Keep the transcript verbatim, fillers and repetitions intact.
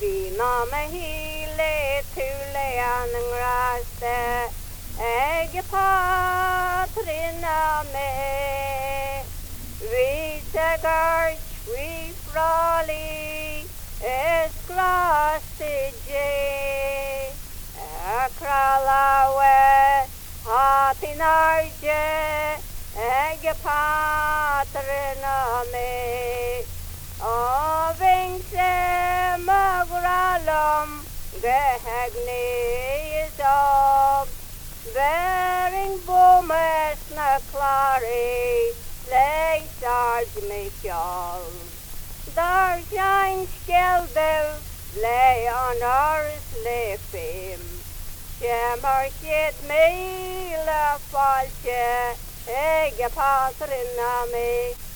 Vina me hile tule anangraste Ege patrina me Vita garch we froli Esclastige Akralawe Hatinarje Ege patrina me Avengse magralum Gehagni is of Bearing bomes na clary Lay sarge me fjall Dar shine skeldev Lay on ours lefim Shemar shit me la falche Ege patrina me